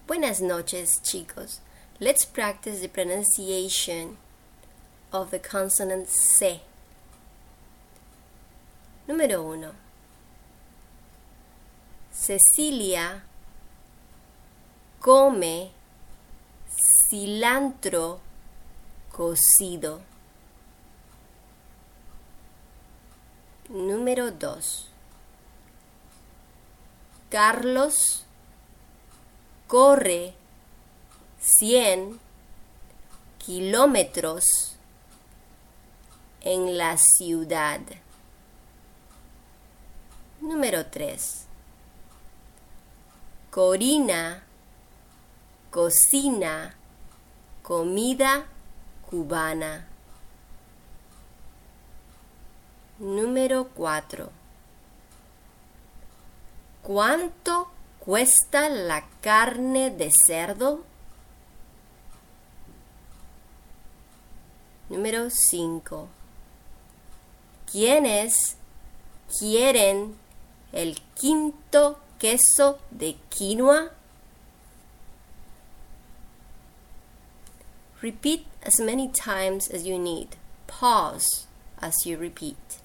Buenas noches, chicos. Let's practice the pronunciation of the consonant C. Número 1. Cecilia come cilantro cocido. Número 2. Carlos corre 100 kilómetros en la ciudad. Número 3. Corina cocina comida cubana. Número 4. ¿Cuánto cuesta la carne de cerdo? Número 5. ¿Quiénes quieren el quinto queso de quinoa? Repeat as many times as you need. Pause as you repeat.